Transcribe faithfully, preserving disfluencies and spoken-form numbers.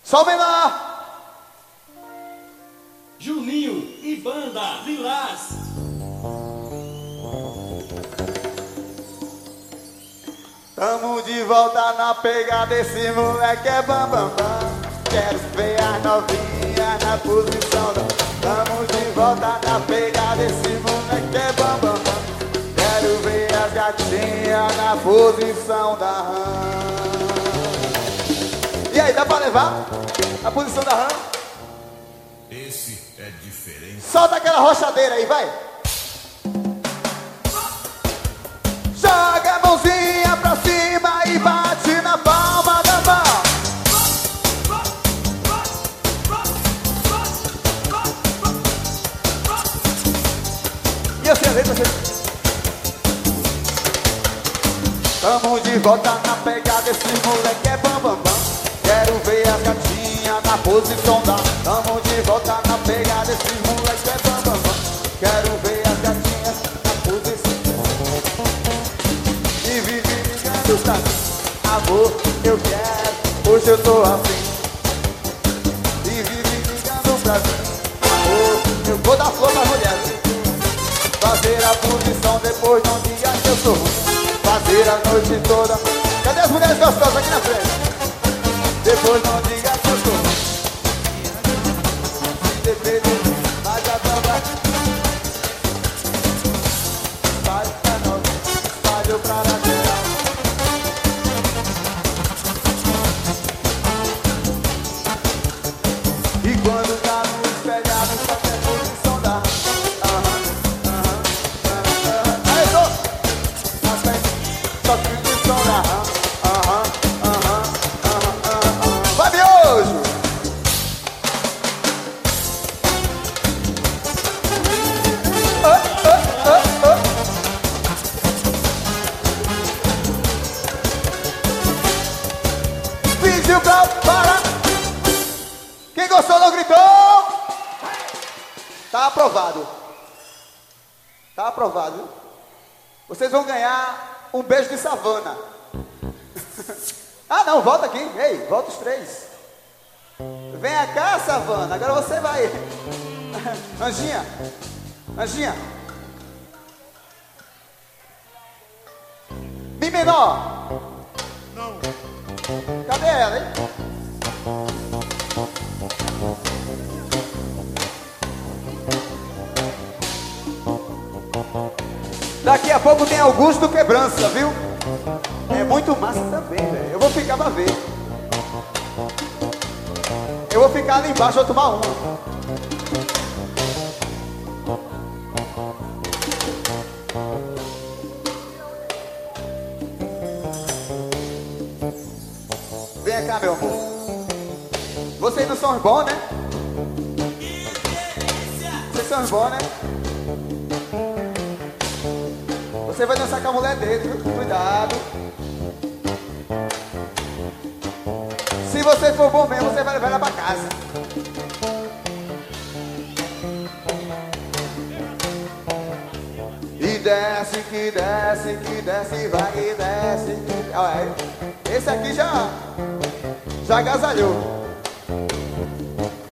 Sol menor. Juninho e banda Lilás. Tamo de volta na pegada, esse moleque é bam bam bam. Quero ver as novinhas na posição da... Tamo de volta na pegada, esse moleque é bam bam bam. Quero ver as gatinhas na posição da rã. E aí, dá pra levar? A posição da rã? Esse é diferente. Solta aquela rochadeira aí, vai. Joga a mãozinha pra cima e bate na palma da mão. E assim, a letra, você... Tamo de volta na pegada, esse moleque é bam bam bam. Quero ver as gatinhas na posição da... Tamo de volta na pegada, esse moleque é bam bam bam. Quero ver as gatinhas na posição. E vive ligando pra mim. Amor, eu quero, hoje eu tô afim. E vive ligando pra mim. Amor, eu vou dar flor pras mulheres. Fazer a posição, depois não diga que eu sou ruim. Fazer a noite toda. Cadê as mulheres gostosas aqui na frente? Depois não diga que eu sou ruim. Se depender, mas a bamba espalho pra nós, espalho pra lateral. E quando tá no espelhado, só tem posição da... Só que o som da rã, aham, aham, aham, aham. Vai, miojo! Oh, oh, oh, oh. Pediu pra parar. Quem gostou não gritou? Tá aprovado. Tá aprovado, viu? Vocês vão ganhar um beijo de savana. Ah, não, volta aqui. Ei, volta os três. Vem cá, savana. Agora você vai. Anjinha. Anjinha. Mi menor. Não. Cadê ela, hein? Daqui a pouco tem Augusto Quebrança, viu? É muito massa também, velho. Eu vou ficar pra ver. Eu vou ficar ali embaixo, vou tomar uma. Vem cá, meu amor. Vocês não são bons, né? Vocês são bons, né? Você vai dançar com a mulher dele, viu? Cuidado. Se você for bom mesmo, você vai levar ela pra casa. E desce, que desce, que desce, vai e desce. Que... Olha aí. Esse aqui já, já agasalhou.